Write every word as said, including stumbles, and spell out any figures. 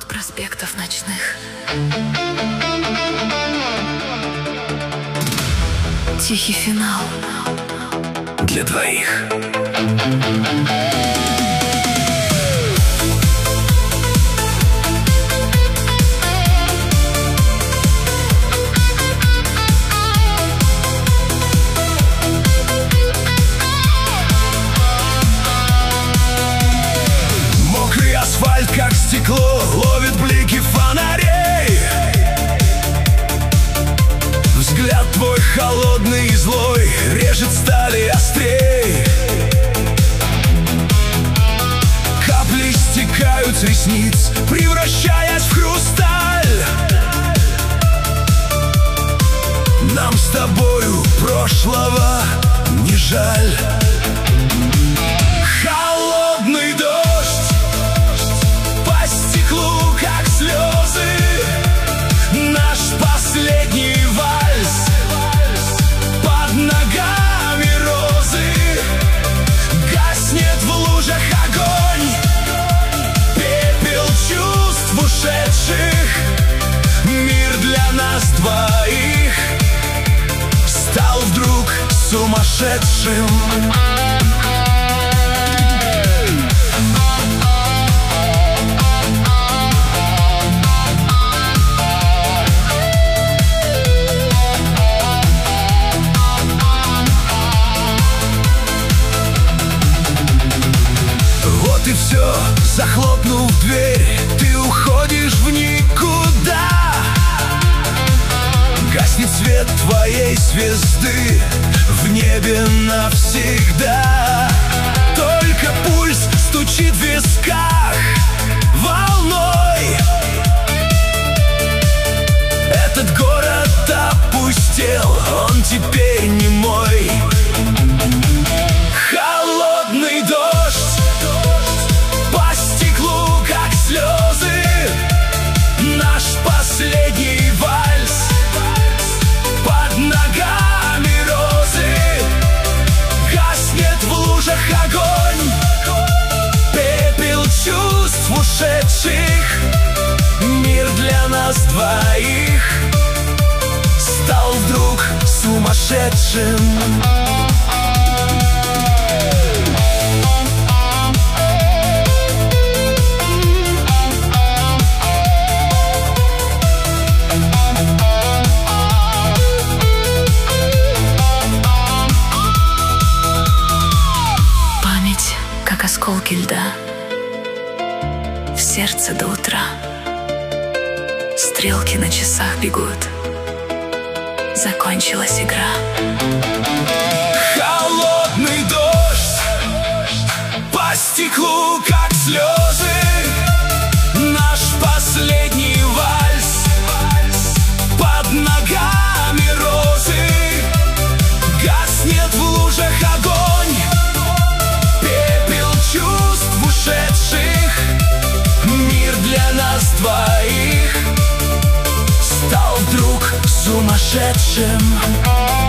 проспектов ночных. Тихий финал для двоих. Мокрый асфальт, как стекло, ловит блики фонарей. Взгляд твой холодный и злой режет стали острей. Капли стекают с ресниц, превращаясь в хрусталь. Нам с тобою прошлого не жаль. Холодный дождь по стеклу, как слезы. Наш последний вальс, под ногами розы. Гаснет в лужах огонь, пепел чувств ушедших. Мир для нас двоих стал вдруг сумасшедшим. И все, захлопнув дверь, ты уходишь в никуда. Гаснет свет твоей звезды в небе навсегда. Только пульс стучит в висках волной. Этот город опустел, он теперь не мой. Холодный дождь по стеклу, как слезы. Наш последний вальс, под ногами розы. Гаснет в лужах огонь, пепел чувств ушедших. Мир для нас двоих стал вдруг сумасшедшим. Как осколки льда в сердце до утра. Стрелки на часах бегут, закончилась игра. Холодный дождь по стеклу, как слезы. Наш последний вальс, под ногами розы. Гаснет в лужах огонь, чувств ушедших. Мир для нас двоих стал вдруг сумасшедшим.